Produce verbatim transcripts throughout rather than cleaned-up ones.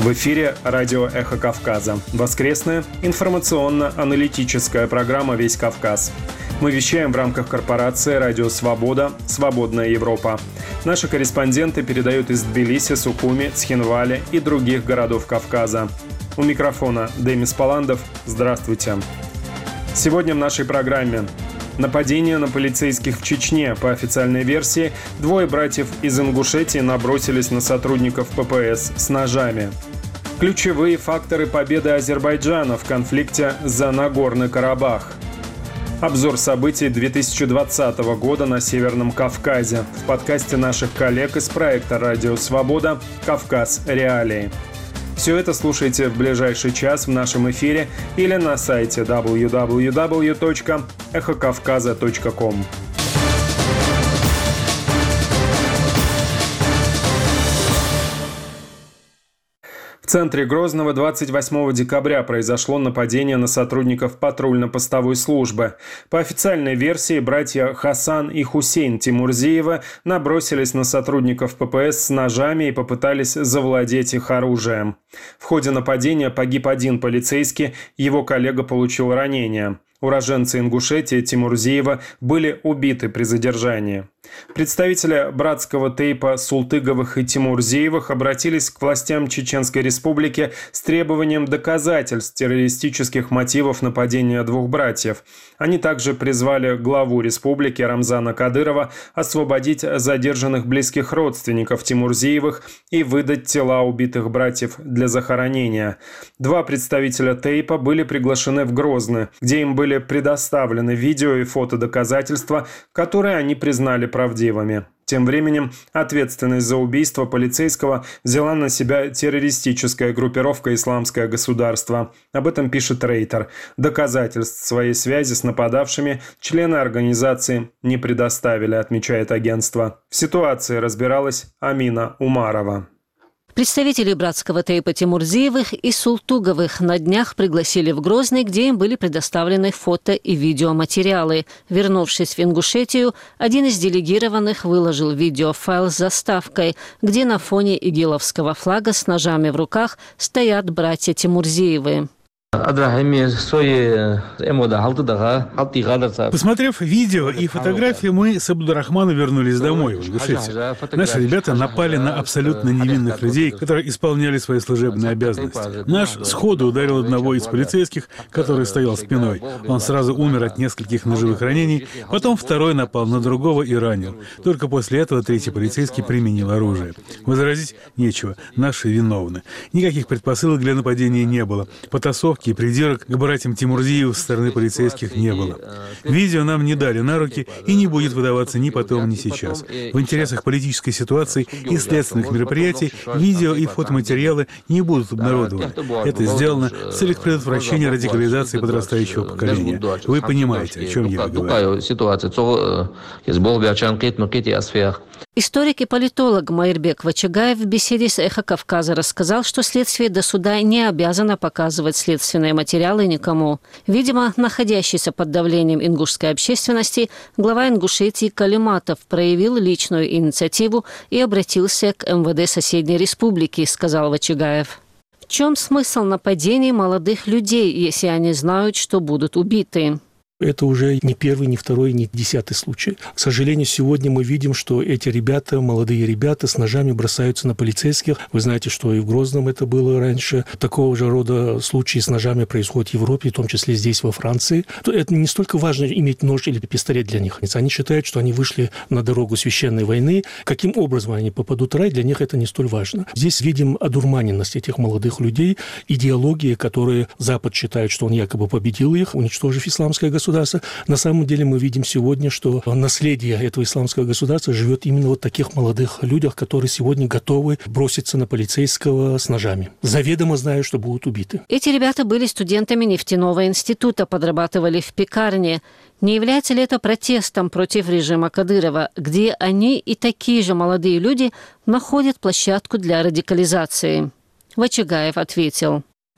В эфире радио «Эхо Кавказа». Воскресная информационно-аналитическая программа «Весь Кавказ». Мы вещаем в рамках корпорации «Радио Свобода. Свободная Европа». Наши корреспонденты передают из Тбилиси, Сухуми, Цхинвали и других городов Кавказа. У микрофона Демис Паландов. Здравствуйте. Сегодня в нашей программе: нападение на полицейских в Чечне. По официальной версии, двое братьев из Ингушетии набросились на сотрудников ППС с ножами. Ключевые факторы победы Азербайджана в конфликте за Нагорный Карабах. Обзор событий две тысячи двадцатого года на Северном Кавказе в подкасте наших коллег из проекта «Радио Свобода. Кавказ. Реалии». Все это слушайте в ближайший час в нашем эфире или на сайте дабл ю дабл ю дабл ю точка эхо кавказа точка ком. В центре Грозного двадцать восьмого декабря произошло нападение на сотрудников патрульно-постовой службы. По официальной версии, братья Хасан и Хусейн Тимурзиева набросились на сотрудников ППС с ножами и попытались завладеть их оружием. В ходе нападения погиб один полицейский, его коллега получил ранение. Уроженцы Ингушетии Тимурзиева были убиты при задержании. Представители братского тейпа Султыговых и Тимурзиевых обратились к властям Чеченской Республики с требованием доказательств террористических мотивов нападения двух братьев. Они также призвали главу республики Рамзана Кадырова освободить задержанных близких родственников Тимурзиевых и выдать тела убитых братьев для захоронения. Два представителя тейпа были приглашены в Грозный, где им были предоставлены видео и фотодоказательства, которые они признали правдивыми. Тем временем ответственность за убийство полицейского взяла на себя террористическая группировка «Исламское государство». Об этом пишет Рейтер. Доказательств своей связи с нападавшими члены организации не предоставили, отмечает агентство. В ситуации разбиралась Амина Умарова. Представители братского тейпа Тимурзиевых и Султуговых на днях пригласили в Грозный, где им были предоставлены фото и видеоматериалы. Вернувшись в Ингушетию, один из делегированных выложил видеофайл с заставкой, где на фоне игиловского флага с ножами в руках стоят братья Тимурзиевы. Посмотрев видео и фотографии, мы с Абдурахманом вернулись домой, в Ингушетию. Наши ребята напали на абсолютно невинных людей, которые исполняли свои служебные обязанности. Наш сходу ударил одного из полицейских, который стоял спиной. Он сразу умер от нескольких ножевых ранений, потом второй напал на другого и ранил. Только после этого третий полицейский применил оружие. Возразить нечего, наши виновны. Никаких предпосылок для нападения не было. Потасовки и придирок к братьям Тимурзиевым со стороны полицейских не было. Видео нам не дали на руки и не будет выдаваться ни потом, ни сейчас. В интересах политической ситуации и следственных мероприятий видео и фотоматериалы не будут обнародованы. Это сделано с целью предотвращения радикализации подрастающего поколения. Вы понимаете, о чем я говорю. Историк и политолог Майырбек Вачагаев в беседе с «Эхо Кавказа» рассказал, что следствие до суда не обязано показывать следственные материалы никому. Видимо, находящийся под давлением ингушской общественности, глава Ингушетии Калиматов проявил личную инициативу и обратился к эм вэ дэ соседней республики, сказал Вачагаев. В чем смысл нападений молодых людей, если они знают, что будут убиты? Это уже не первый, не второй, не десятый случай. К сожалению, сегодня мы видим, что эти ребята, молодые ребята, с ножами бросаются на полицейских. Вы знаете, что и в Грозном это было раньше. Такого же рода случаи с ножами происходят в Европе, в том числе здесь, во Франции. Это не столько важно иметь нож или пистолет для них. Они считают, что они вышли на дорогу священной войны. Каким образом они попадут в рай, для них это не столь важно. Здесь видим одурманенность этих молодых людей, идеологии, которые Запад считает, что он якобы победил их, уничтожив исламское государство. На самом деле мы видим сегодня, что наследие этого исламского государства живет именно вот в таких молодых людях, которые сегодня готовы броситься на полицейского с ножами, заведомо зная, что будут убиты. Эти ребята были студентами нефтяного института, подрабатывали в пекарне. Не является ли это протестом против режима Кадырова, где они и такие же молодые люди находят площадку для радикализации? Вачагаев ответил.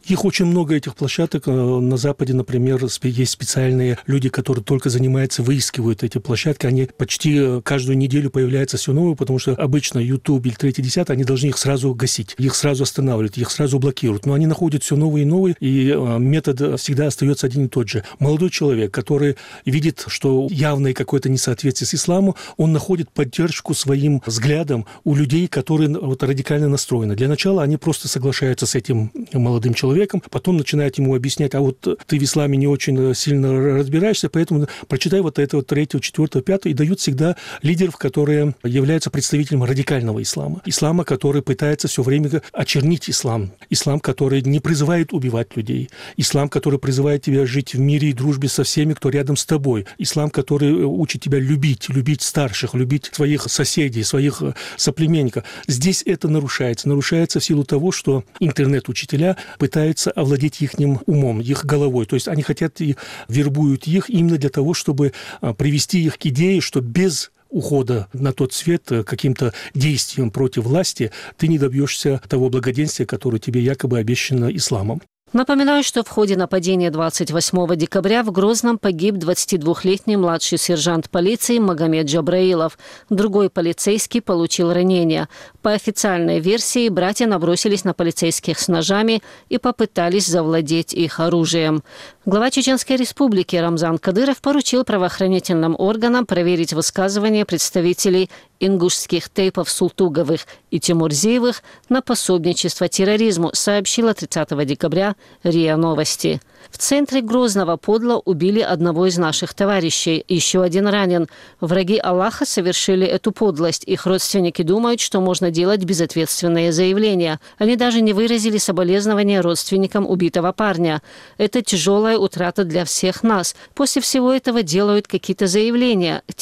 Их очень много, этих площадок. На Западе, например, есть специальные люди, которые только занимаются, выискивают эти площадки. Они почти каждую неделю появляются все новые, потому что обычно YouTube или третий, десятый, они должны их сразу гасить, их сразу останавливают, их сразу блокируют. Но они находят все новые и новые, и метод всегда остается один и тот же. Молодой человек, который видит, что явное какое-то несоответствие с исламом, он находит поддержку своим взглядом у людей, которые вот радикально настроены. Для начала они просто соглашаются с этим молодым человеком, потом начинают ему объяснять, а вот ты в исламе не очень сильно разбираешься, поэтому прочитай вот этого третьего, четвертого, пятого, и дают всегда лидеров, которые являются представителем радикального ислама. Ислама, который пытается все время очернить ислам. Ислам, который не призывает убивать людей. Ислам, который призывает тебя жить в мире и дружбе со всеми, кто рядом с тобой. Ислам, который учит тебя любить, любить старших, любить своих соседей, своих соплеменников. Здесь это нарушается. Нарушается в силу того, что интернет-учителя пытаются овладеть их умом, их головой. То есть они хотят и вербуют их именно для того, чтобы привести их к идее, что без ухода на тот свет каким-то действием против власти ты не добьешься того благоденствия, которое тебе якобы обещано исламом. Напоминаю, что в ходе нападения двадцать восьмого декабря в Грозном погиб двадцатидвухлетний младший сержант полиции Магомед Джабраилов. Другой полицейский получил ранение. По официальной версии, братья набросились на полицейских с ножами и попытались завладеть их оружием. Глава Чеченской Республики Рамзан Кадыров поручил правоохранительным органам проверить высказывания представителей ингушских тейпов Султуговых и Тимурзиевых на пособничество терроризму, сообщила тридцатого декабря РИА Новости. В центре Грозного подло убили одного из наших товарищей. Еще один ранен. Враги Аллаха совершили эту подлость. Их родственники думают, что можно делать безответственные заявления. Они даже не выразили соболезнования родственникам убитого парня. Это тяжелая утрата для всех нас. После всего этого делают какие-то заявления.